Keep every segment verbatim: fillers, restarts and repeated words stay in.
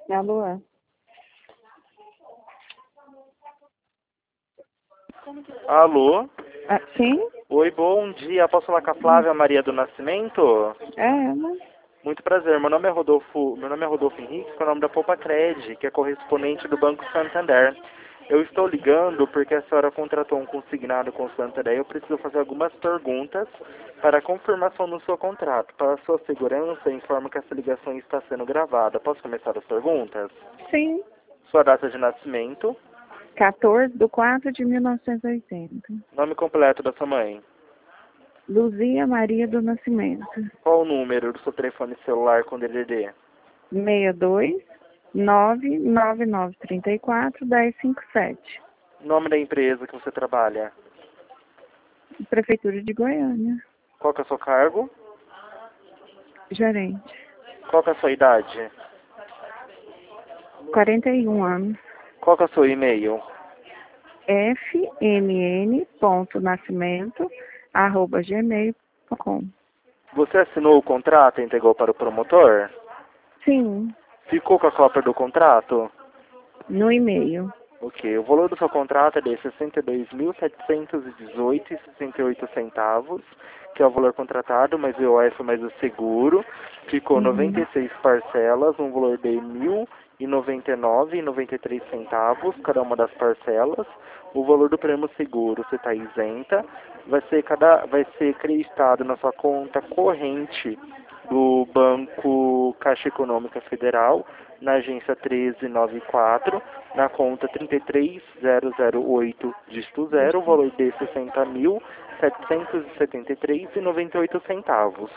Alô? Alô? Ah, sim? Oi, bom dia. Posso falar com a Flávia Maria do Nascimento? É ela. Muito prazer. Meu nome é Rodolfo, meu nome é Rodolfo Henrique, que é o nome da Poupa Cred, que é correspondente do Banco Santander. Eu estou ligando porque a senhora contratou um consignado com o Santander. Eu preciso fazer algumas perguntas para confirmação no seu contrato. Para sua segurança, informo que essa ligação está sendo gravada. Posso começar as perguntas? Sim. Sua data de nascimento, quatorze de quatro de mil novecentos e oitenta. nome completo da sua mãe. Luzia Maria do Nascimento. Qual o número do seu telefone celular com D D D? seis dois nove nove nove três quatro um zero cinco sete. Nome da empresa que você trabalha? Prefeitura de Goiânia. Qual que é o seu cargo? Gerente. Qual que é a sua idade? quarenta e um anos. Qual que é o seu e-mail? f m n ponto nascimento arroba gmail ponto com. Você assinou o contrato e entregou para o promotor? Sim. Ficou com a cópia do contrato? No e-mail. Ok, o valor do seu contrato é de sessenta e dois mil setecentos e dezoito reais e sessenta e oito centavos, que é o valor contratado, mais o I O F mais o seguro. Ficou noventa Uhum. e seis parcelas, um valor de mil e noventa e nove reais e noventa e três centavos, cada uma das parcelas. O valor do prêmio seguro você está isenta, vai ser, cada, vai ser acreditado na sua conta corrente do Banco Caixa Econômica Federal, na agência treze noventa e quatro, na conta trinta e três mil e oito, dígito zero, o valor de sessenta mil setecentos e setenta e três reais e noventa e oito centavos.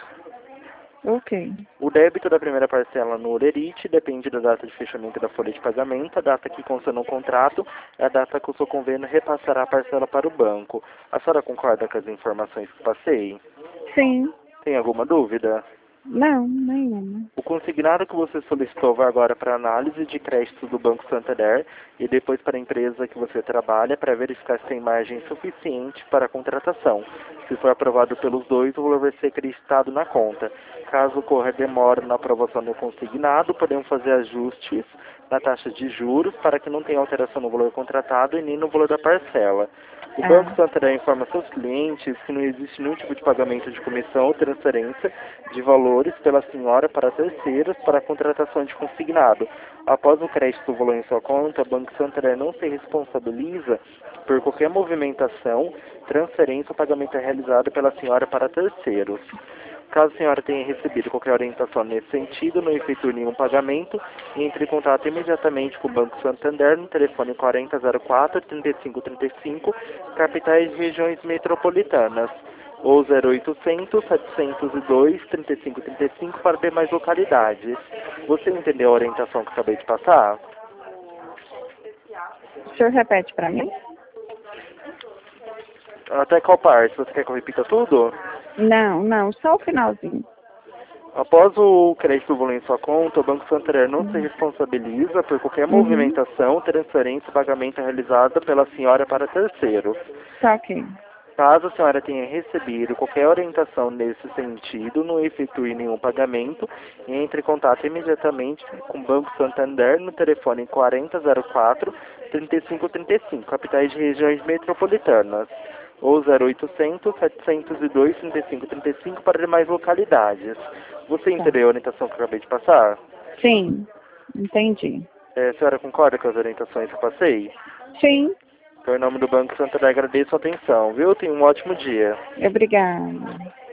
Ok. O débito da primeira parcela no Orerite depende da data de fechamento da folha de pagamento. A data que consta no contrato é a data que o seu convênio repassará a parcela para o banco. A senhora concorda com as informações que passei? Sim. Tem alguma dúvida? Não, nenhuma. O consignado que você solicitou vai agora para análise de crédito do Banco Santander e depois para a empresa que você trabalha para verificar se tem margem suficiente para a contratação. Se for aprovado pelos dois, o valor vai ser acreditado na conta. Caso ocorra demora na aprovação do consignado, podemos fazer ajustes na taxa de juros para que não tenha alteração no valor contratado e nem no valor da parcela. O Banco Ah, Santander informa seus clientes que não existe nenhum tipo de pagamento de comissão ou transferência de valores pela senhora para terceiros para a contratação de consignado. Após o crédito do valor em sua conta, o Banco Santander não se responsabiliza por qualquer movimentação, transferência ou pagamento realizado pela senhora para terceiros. Caso a senhora tenha recebido qualquer orientação nesse sentido, não efetue nenhum pagamento, entre em contato imediatamente com o Banco Santander no telefone quarenta zero quatro, trinta e cinco trinta e cinco, capitais e regiões metropolitanas, ou zero oitocentos, setecentos e dois, trinta e cinco trinta e cinco para demais localidades. Você entendeu a orientação que eu acabei de passar? o senhor repete para mim? Até qual parte? Você quer que eu repita tudo? Não, não, só o finalzinho. Após o crédito do valor em sua conta, o Banco Santander não se responsabiliza por qualquer Uhum. movimentação, transferência ou pagamento realizada pela senhora para terceiros. Tá ok. Caso a senhora tenha recebido qualquer orientação nesse sentido, não efetue nenhum pagamento e entre em contato imediatamente com o Banco Santander no telefone quarenta zero quatro, trinta e cinco trinta e cinco, capitais de regiões metropolitanas, ou zero oitocentos, setecentos e dois, trinta e cinco trinta e cinco para demais localidades. Você Tá. entendeu a orientação que eu acabei de passar? Sim, entendi. É, a senhora concorda com as orientações que eu passei? Sim, Então, em nome do Banco Santander, agradeço a atenção, viu? Tenha um ótimo dia. obrigada.